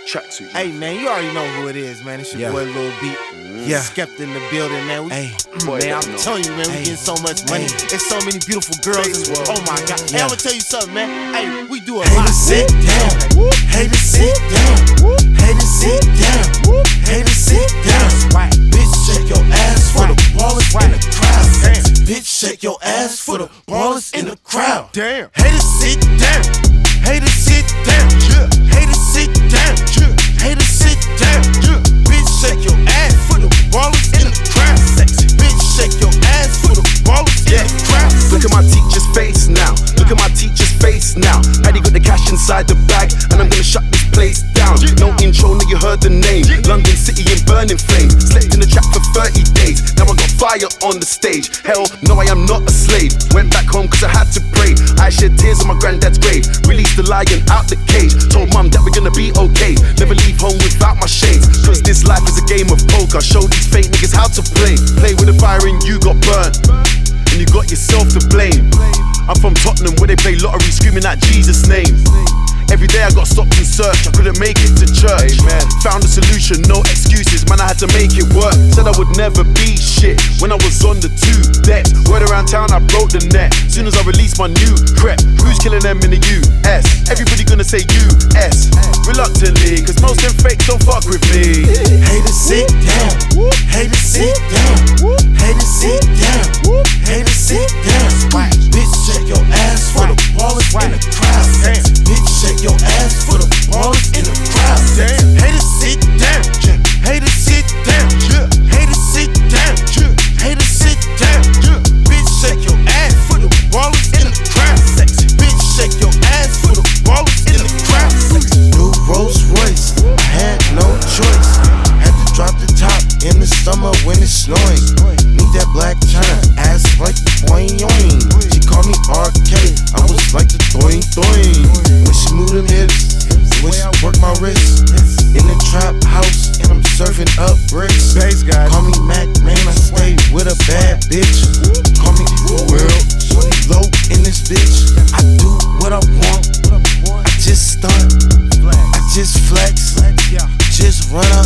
Track 2. Hey man, you already know who it is, man. It's your boy Lil B. Skepta in the building, man. Man, I'm telling you, man, we getting so much money. There's so many beautiful girls. Oh my God. Hey, I'ma tell you something, man. Hey, we do a lot. Haters sit down. Haters sit down. Haters sit down. Haters sit down. Bitch, shake your ass for the ballers in the crowd. Bitch, shake your ass for the ballers in the crowd. Damn. Haters sit down. Haters sit down. Haters sit down. Haters sit down. Bitch, shake your ass for the ballers in the crowd. Bitch, shake your ass for the ballers in the crowd. Look at my teacher's face now. Look at my teacher's face now. Heidi got the cash inside the bag, and I'm gonna shut this place down. No intro, no, you heard the name. London City in burning flames. Slept in the trap for 30 days. Now I got fire on the stage. Hell, no, I am not a slave. Went back home cause I had to pray. I shed tears on my granddad's grave. Released the lion out the cage. Told mum that we're gonna be okay. Never leave home without my shades. Cause this life is a game of poker. Show these fake niggas how to play. Play with the fire and you got burnt, and you got yourself to blame. I'm from Tottenham where they play lottery screaming out Jesus' name. Every day I got stopped and searched, I couldn't make it to church. Found a solution, no excuses, man, I had to make it work. Said I would never be shit when I was on the 2 decks. Word around town, I broke the net. Soon as I released my new crep, who's killing them in the US? Everybody gonna say US, reluctantly, cause most them fakes don't fuck with me. Haters sit down. Haters sit down. Haters sit down. Haters sit down. Bitch, shake your ass for the ballers in the crowd. Bitch, shake your ass for the ballers in the crowd. Haters sit down. Haters sit down. Haters sit down. Haters sit down. Bitch, shake your ass for the ballers in the crowd. Bitch, shake your ass for the ballers in the crowd. New Rolls Royce, I had no choice. Had to drop the top in the summer when it's snowing. Need that black China ass like boing yoing. She called me RK, I was like the doing doing. When she moved them hips, when she worked my wrist. In the trap house and I'm serving up bricks. Call me Mac, man, I stay with a bad bitch. Call me World, low in this bitch. I do what I want, I just stunt, I just flex, just run up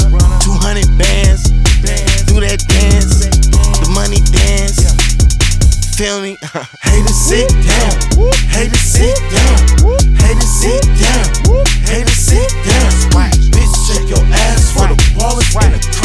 200 bands, do that dance, the money dance. Feel me? Haters sit down. Haters sit down. Haters sit down. Haters sit down. Bitch, shake your ass for the ballers in the